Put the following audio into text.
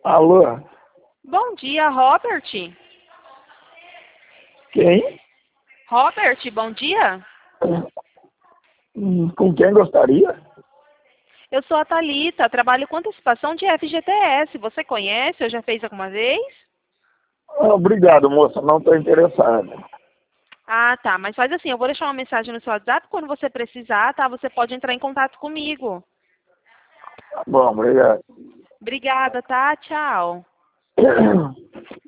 Alô? Bom dia, Robert. Quem? Robert, bom dia. Com quem gostaria? Eu sou a Thalita, trabalho com antecipação de FGTS. Você conhece ou já fez alguma vez? Obrigado, moça. Não estou interessado. Ah, tá. Mas faz assim, eu vou deixar uma mensagem no seu WhatsApp. Quando você precisar, tá? Você pode entrar em contato comigo. Tá bom, obrigado. Obrigada, tá? Tchau.